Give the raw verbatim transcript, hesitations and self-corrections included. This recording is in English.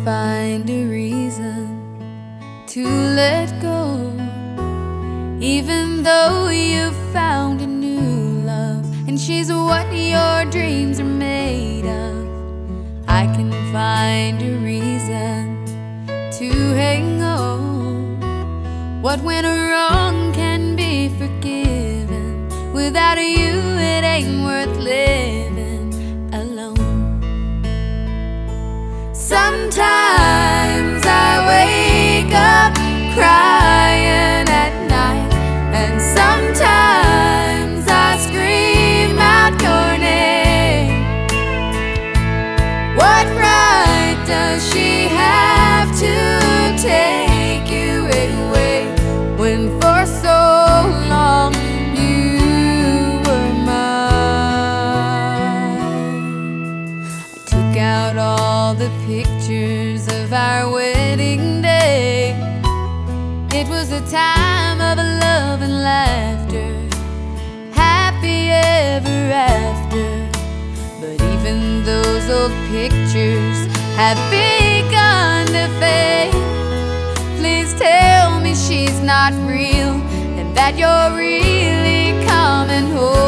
find a reason to let go, even though you found a new love and she's what your dreams are made of. I can find a reason to hang on. What went wrong can be forgiven. Without you it ain't worth living alone. Sometimes I wake up crying at night, and sometimes I scream out your name. What right does she have to take you away when for so long you were mine? I took out all the pictures of our wedding day. It was a time of love and laughter, happy ever after. But even those old pictures have begun to fade. Please tell me she's not real and that you're really coming home.